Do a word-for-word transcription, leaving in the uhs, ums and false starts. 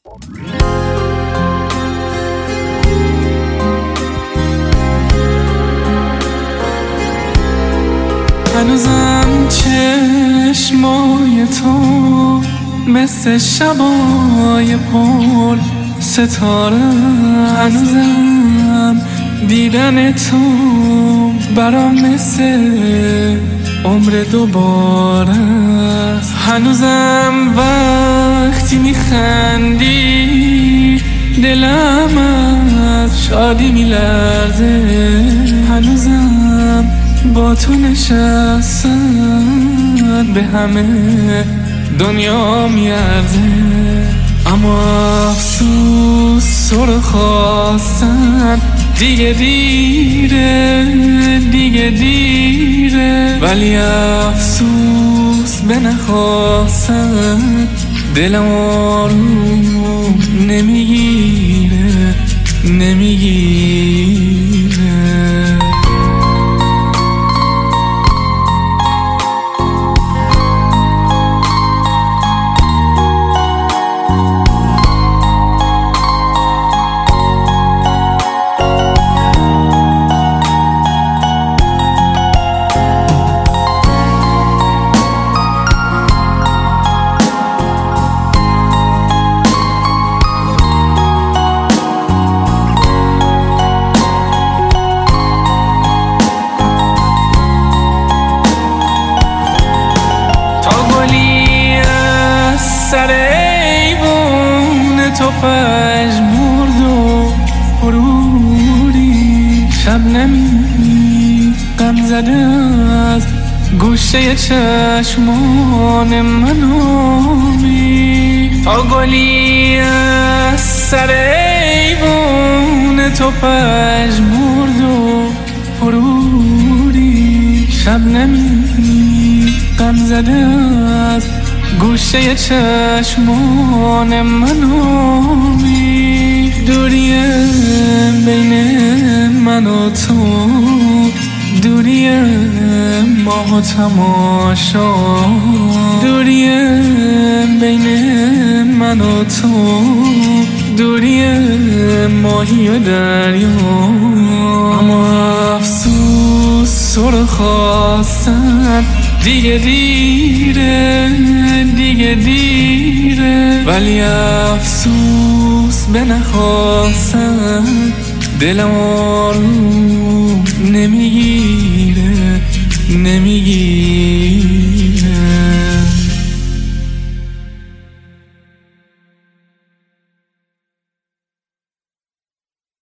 هنوزم چشمای تو مثل شبای پر ستاره، هنوزم دیدن تو برام مثل عمر دوباره. هنوزم وقتی میخندی دلم از شادی میلرزه، هنوزم با تو نشستن به همه دنیا میارزه. اما افسوس تو رو خواستن دیگه دیره، دیگه دیره، ولی افسوس به نخواستن دلم آروم نمیگیره، نمیگیره. سر ایوون تو پژمرد و غروری، شبنمی غم زده از گوشه چشمان منو می. تا گلی از سر ایوون تو پژمرد و غروری، شبنمی غم زده از گوشه چشمان منو می. دوریه بین من و تو، دوریه ماه و تماشا، دوریه بین من و تو، دوریه ماهی و دریا. اما افسوس تو رو خواستن دیگه دیره، دیگه دیره، ولی افسوس به نخواستن دلم آروم نمیگیره، نمیگیره.